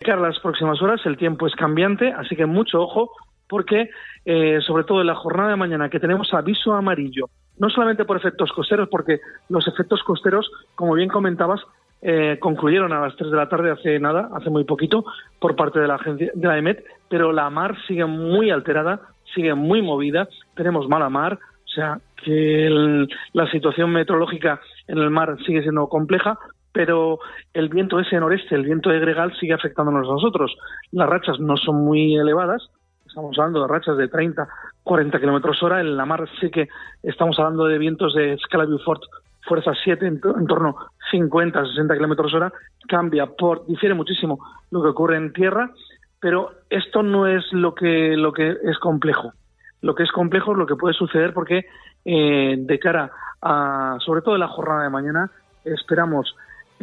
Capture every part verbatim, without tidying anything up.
cara a las próximas horas el tiempo es cambiante, así que mucho ojo, porque eh, sobre todo en la jornada de mañana que tenemos aviso amarillo, no solamente por efectos costeros, porque los efectos costeros, como bien comentabas, eh, concluyeron a las tres de la tarde hace nada, hace muy poquito, por parte de la agencia de la E M E T, pero la mar sigue muy alterada, sigue muy movida, tenemos mala mar, o sea que el, la situación meteorológica en el mar sigue siendo compleja, pero el viento ese noreste, el viento de gregal, sigue afectándonos a nosotros. Las rachas no son muy elevadas, estamos hablando de rachas de treinta, cuarenta kilómetros hora. En la mar sí que estamos hablando de vientos de escala Beaufort, fuerza siete, en, en torno a cincuenta, sesenta kilómetros hora. Cambia, por difiere muchísimo lo que ocurre en tierra, pero esto no es lo que, lo que es complejo. Lo que es complejo es lo que puede suceder porque eh, de cara a, sobre todo en la jornada de mañana, esperamos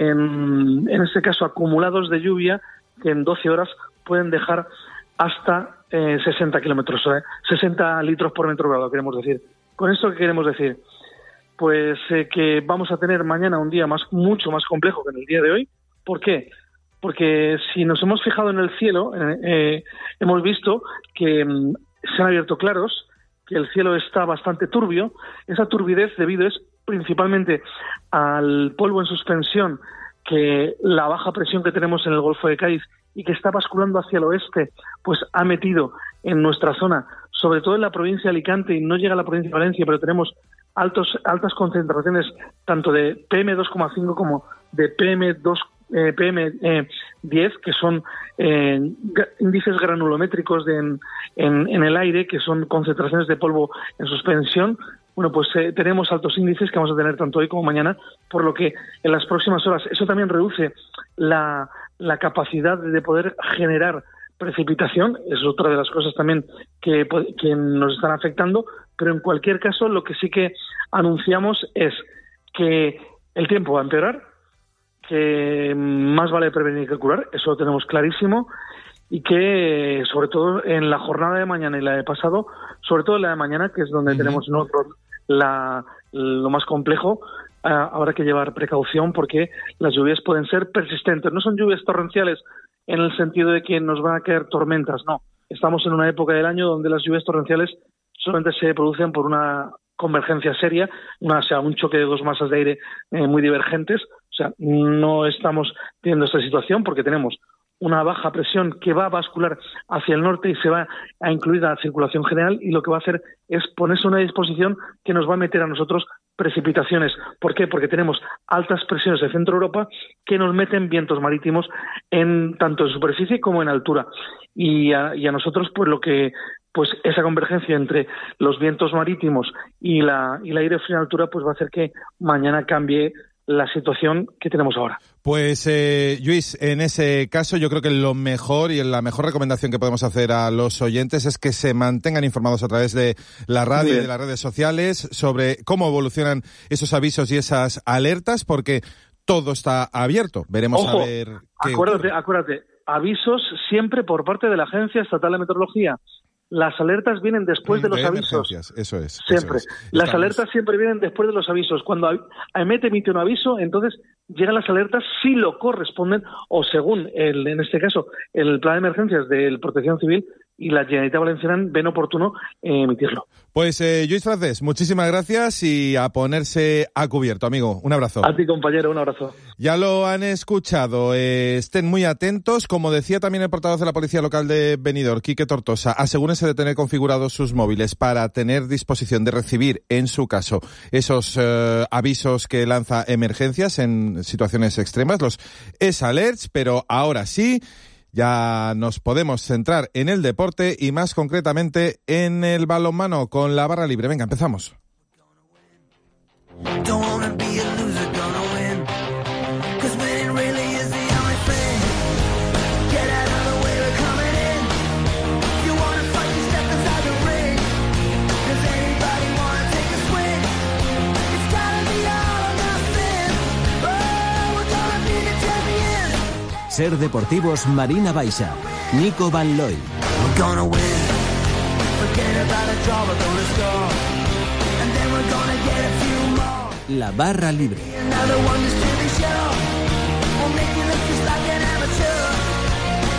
en, en este caso acumulados de lluvia que en doce horas pueden dejar hasta eh, sesenta kilómetros, eh, sesenta litros por metro cuadrado, queremos decir. ¿Con esto qué queremos decir? Pues eh, que vamos a tener mañana un día más mucho más complejo que en el día de hoy. ¿Por qué? Porque si nos hemos fijado en el cielo, eh, eh, hemos visto que mm, se han abierto claros, que el cielo está bastante turbio. Esa turbidez debido es principalmente al polvo en suspensión, que la baja presión que tenemos en el Golfo de Cádiz y que está basculando hacia el oeste, pues ha metido en nuestra zona, sobre todo en la provincia de Alicante, y no llega a la provincia de Valencia, pero tenemos altos, altas concentraciones tanto de P M dos coma cinco como de P M dos, eh, P M diez, que son eh, índices granulométricos de, en, en, en el aire, que son concentraciones de polvo en suspensión. Bueno, pues eh, tenemos altos índices que vamos a tener tanto hoy como mañana, por lo que en las próximas horas eso también reduce la, la capacidad de poder generar precipitación. Es otra de las cosas también que, que nos están afectando, pero en cualquier caso lo que sí que anunciamos es que el tiempo va a empeorar, que más vale prevenir que curar, eso lo tenemos clarísimo, y que sobre todo en la jornada de mañana y la de pasado, sobre todo en la de mañana, que es donde uh-huh. tenemos nosotros la, lo más complejo, uh, habrá que llevar precaución porque las lluvias pueden ser persistentes. No son lluvias torrenciales en el sentido de que nos van a caer tormentas, no. Estamos en una época del año donde las lluvias torrenciales solamente se producen por una convergencia seria, una, o sea, un choque de dos masas de aire eh, muy divergentes. O sea, no estamos teniendo esta situación porque tenemos una baja presión que va a bascular hacia el norte y se va a incluir a la circulación general, y lo que va a hacer es ponerse a una disposición que nos va a meter a nosotros precipitaciones. ¿Por qué? Porque tenemos altas presiones de Centro Europa que nos meten vientos marítimos en tanto en superficie como en altura. Y a, y a nosotros, pues lo que pues esa convergencia entre los vientos marítimos y la y el aire frío en altura, pues va a hacer que mañana cambie la situación que tenemos ahora. Pues, eh, Lluís, en ese caso yo creo que lo mejor y la mejor recomendación que podemos hacer a los oyentes es que se mantengan informados a través de la radio y de las redes sociales sobre cómo evolucionan esos avisos y esas alertas, porque todo está abierto. Veremos Ojo, a ver qué acuérdate, acuérdate, avisos siempre por parte de la Agencia Estatal de Meteorología. Las alertas vienen después de, de los avisos. Eso es. Siempre. Eso es. Las Estamos... alertas siempre vienen después de los avisos. Cuando A E M E T emite un aviso, entonces llegan las alertas si lo corresponden o según, el, en este caso, el plan de emergencias de Protección Civil y la Generalitat Valenciana ven oportuno eh, emitirlo. Pues, eh, Lluís Francés, muchísimas gracias y a ponerse a cubierto, amigo. Un abrazo. A ti, compañero, un abrazo. Ya lo han escuchado. Eh, estén muy atentos. Como decía también el portavoz de la Policía Local de Benidorm, Quique Tortosa, asegúrense de tener configurados sus móviles para tener disposición de recibir, en su caso, esos eh, avisos que lanza emergencias en situaciones extremas, los E S Alerts, pero ahora sí, ya nos podemos centrar en el deporte y más concretamente en el balonmano con la barra libre. Venga, empezamos. Ser Deportivos Marina Baixa, Nico Van Looy. La barra libre.